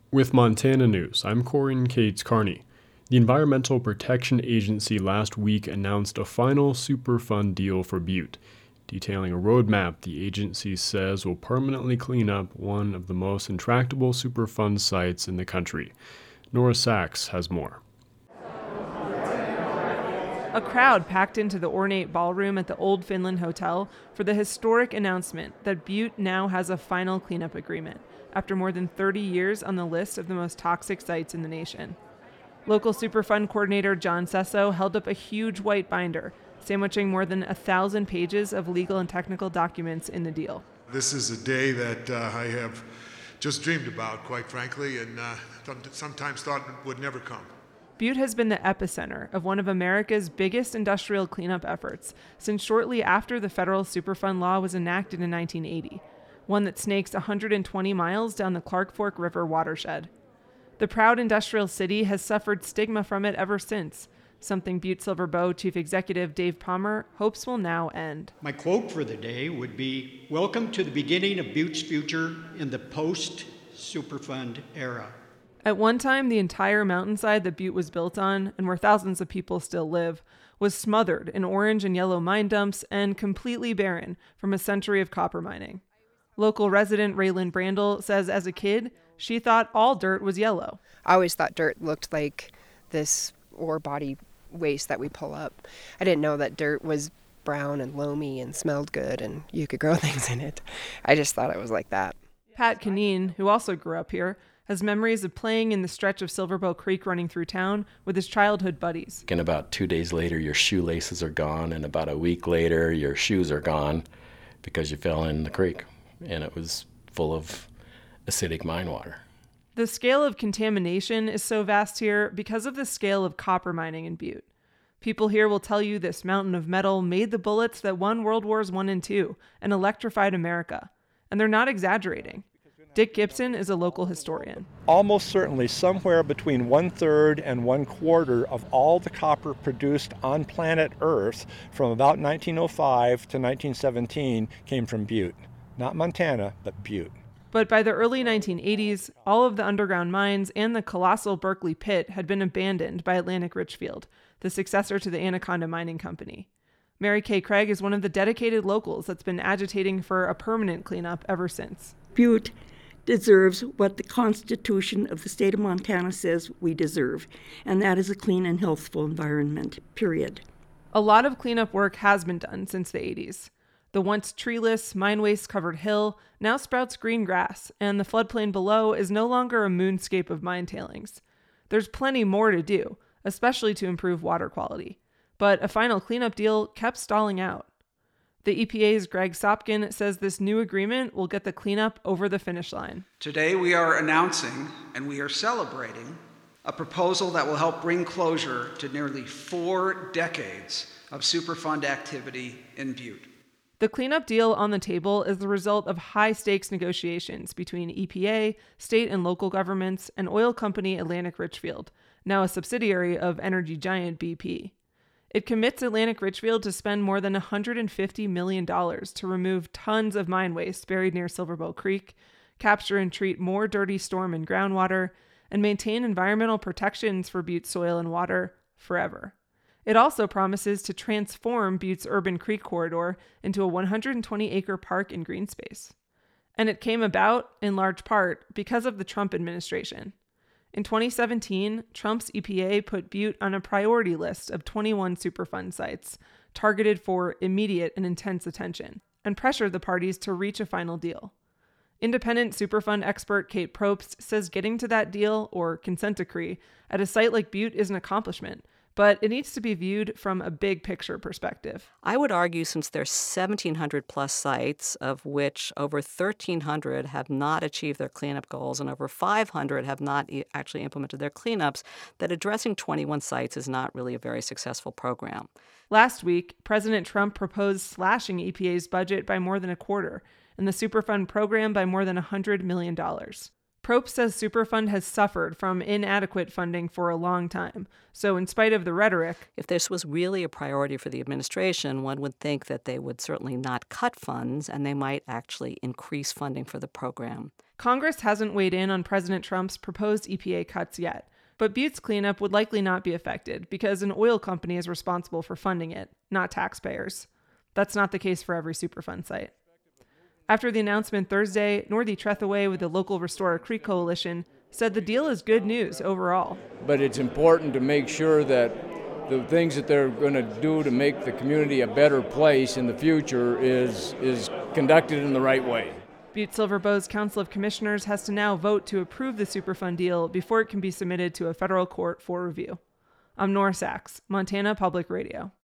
With Montana News, I'm Corin Cates Carney. The Environmental Protection Agency last week announced a final Superfund deal for Butte, detailing a roadmap the agency says will permanently clean up one of the most intractable Superfund sites in the country. Nora Sachs has more. A crowd packed into the ornate ballroom at the Old Finland Hotel for the historic announcement that Butte now has a final cleanup agreement, after more than 30 years on the list of the most toxic sites in the nation. Local Superfund coordinator John Sesso held up a huge white binder, sandwiching more than 1,000 pages of legal and technical documents in the deal. This is a day that I have just dreamed about, quite frankly, and sometimes thought it would never come. Butte has been the epicenter of one of America's biggest industrial cleanup efforts since shortly after the federal Superfund law was enacted in 1980, one that snakes 120 miles down the Clark Fork River watershed. The proud industrial city has suffered stigma from it ever since, something Butte Silver Bow Chief Executive Dave Palmer hopes will now end. My quote for the day would be, "Welcome to the beginning of Butte's future in the post-Superfund era." At one time, the entire mountainside that Butte was built on, and where thousands of people still live, was smothered in orange and yellow mine dumps and completely barren from a century of copper mining. Local resident Raylan Brandel says as a kid, she thought all dirt was yellow. I always thought dirt looked like this ore body waste that we pull up. I didn't know that dirt was brown and loamy and smelled good and you could grow things in it. I just thought it was like that. Pat Canine, who also grew up here, has memories of playing in the stretch of Silverbow Creek running through town with his childhood buddies. And about 2 days later, your shoelaces are gone, and about a week later, your shoes are gone because you fell in the creek, and it was full of acidic mine water. The scale of contamination is so vast here because of the scale of copper mining in Butte. People here will tell you this mountain of metal made the bullets that won World Wars I and II and electrified America. And they're not exaggerating. Dick Gibson is a local historian. Almost certainly somewhere between 1/3 and 1/4 of all the copper produced on planet Earth from about 1905 to 1917 came from Butte. Not Montana, but Butte. But by the early 1980s, all of the underground mines and the colossal Berkeley pit had been abandoned by Atlantic Richfield, the successor to the Anaconda Mining Company. Mary Kay Craig is one of the dedicated locals that's been agitating for a permanent cleanup ever since. Butte deserves what the Constitution of the state of Montana says we deserve, and that is a clean and healthful environment, period. A lot of cleanup work has been done since the 80s. The once treeless, mine waste-covered hill now sprouts green grass, and the floodplain below is no longer a moonscape of mine tailings. There's plenty more to do, especially to improve water quality. But a final cleanup deal kept stalling out. The EPA's Greg Sopkin says this new agreement will get the cleanup over the finish line. Today we are announcing and we are celebrating a proposal that will help bring closure to nearly 4 decades of Superfund activity in Butte. The cleanup deal on the table is the result of high-stakes negotiations between EPA, state and local governments, and oil company Atlantic Richfield, now a subsidiary of energy giant BP. It commits Atlantic Richfield to spend more than $150 million to remove tons of mine waste buried near Silverbow Creek, capture and treat more dirty storm and groundwater, and maintain environmental protections for Butte's soil and water forever. It also promises to transform Butte's urban creek corridor into a 120-acre park and green space. And it came about, in large part, because of the Trump administration. In 2017, Trump's EPA put Butte on a priority list of 21 Superfund sites targeted for immediate and intense attention, and pressured the parties to reach a final deal. Independent Superfund expert Kate Probst says getting to that deal, or consent decree, at a site like Butte is an accomplishment, but it needs to be viewed from a big picture perspective. I would argue since there's 1,700 plus sites, of which over 1,300 have not achieved their cleanup goals and over 500 have not actually implemented their cleanups, that addressing 21 sites is not really a very successful program. Last week, President Trump proposed slashing EPA's budget by more than a quarter and the Superfund program by more than $100 million. Probst says Superfund has suffered from inadequate funding for a long time. So in spite of the rhetoric, if this was really a priority for the administration, one would think that they would certainly not cut funds and they might actually increase funding for the program. Congress hasn't weighed in on President Trump's proposed EPA cuts yet, but Butte's cleanup would likely not be affected because an oil company is responsible for funding it, not taxpayers. That's not the case for every Superfund site. After the announcement Thursday, Northie Trethewey with the local Restore Creek Coalition said the deal is good news overall. But it's important to make sure that the things that they're going to do to make the community a better place in the future is conducted in the right way. Butte-Silver Bow's Council of Commissioners has to now vote to approve the Superfund deal before it can be submitted to a federal court for review. I'm Nora Sachs, Montana Public Radio.